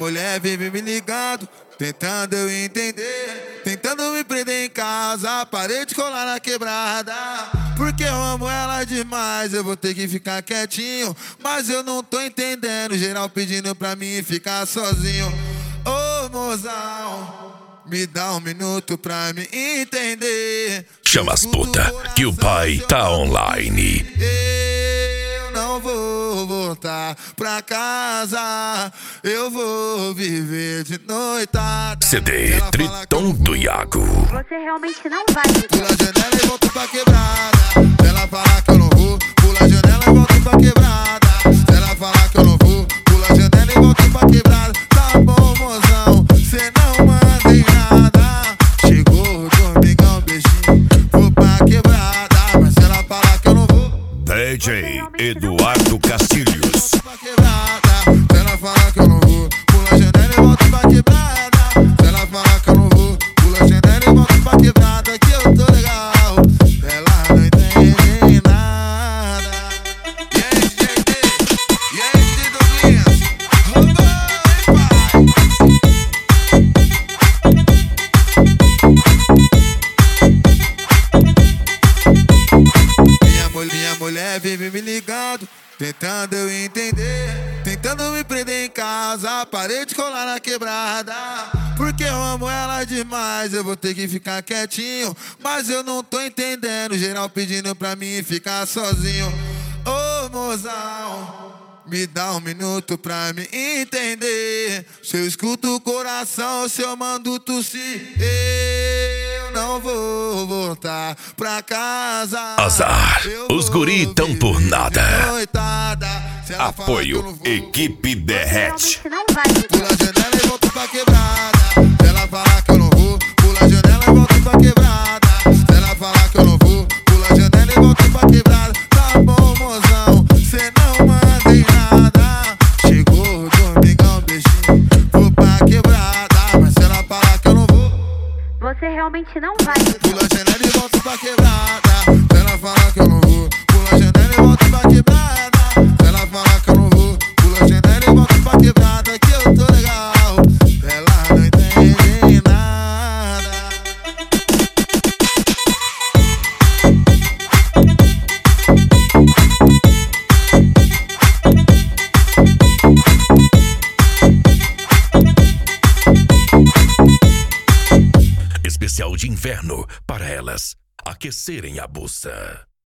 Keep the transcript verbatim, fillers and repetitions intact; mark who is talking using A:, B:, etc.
A: mulher vive me ligando, tentando eu entender, tentando me prender em casa, parei de colar na quebrada. Porque eu amo ela demais, eu vou ter que ficar quietinho, mas eu não tô entendendo, geral pedindo pra mim ficar sozinho. Ô mozão, me dá um minuto pra me entender.
B: Chama as puta que o pai tá online.
A: Eu não vou voltar pra casa, eu vou viver de noitada.
B: C D Tritão do Iago.
C: Você realmente não vai.
A: Pula a janela e volto pra quebrada. Se ela falar que eu não vou, pula a janela e volto pra quebrada. Se ela falar que eu não vou, pula a janela e volto pra quebrada. Tá bom, mozão, cê não manda em nada. Chegou o domingão, beijinho, vou pra quebrada. Mas se ela falar que eu não vou,
B: D J Eduardo Castilhos.
A: se ela falar que eu não vou, pula a janela e volto pra quebrada. Se ela falar que eu não vou, pula a janela e volto pra quebrada. Que eu tô legal, ela não entende nada. E aí, D J? E aí, D J Douglas? Roubou, Minha, minha mulher vive me ligando, tentando eu entender, tentando me prender em casa, parei de colar na quebrada. Porque eu amo ela demais, eu vou ter que ficar quietinho, mas eu não tô entendendo, geral pedindo pra mim ficar sozinho. Ô mozão, me dá um minuto pra me entender. Se eu escuto o coração, se eu mando tossir, eu não vou voltar pra casa.
B: Azar,
A: Eu
B: os
A: vou
B: guri tão por
A: viver
B: nada.
A: de noitada. Se ela falar que eu
B: Apoio
A: não vou,
B: Equipe Derrete.
C: Realmente não vai.
A: pula a janela e volto pra quebrada. Se ela falar que eu não vou, pula a janela e volto pra quebrada. Se ela falar que eu não vou, pula a janela e volto pra quebrada. Tá bom, mozão, cê não manda em nada. Chegou o domingão, beijinho, vou pra quebrada. Mas se ela falar que eu não vou,
C: Você realmente não vai.
A: pula a janela e volto pra quebrada. Se ela falar que eu não vou, pula a janela e volto pra quebrada. Se ela falar que eu não vou, pula a janela e volto pra quebrada. Que eu tô legal, ela não entende nada.
B: Especial de inverno para elas aquecerem a buça.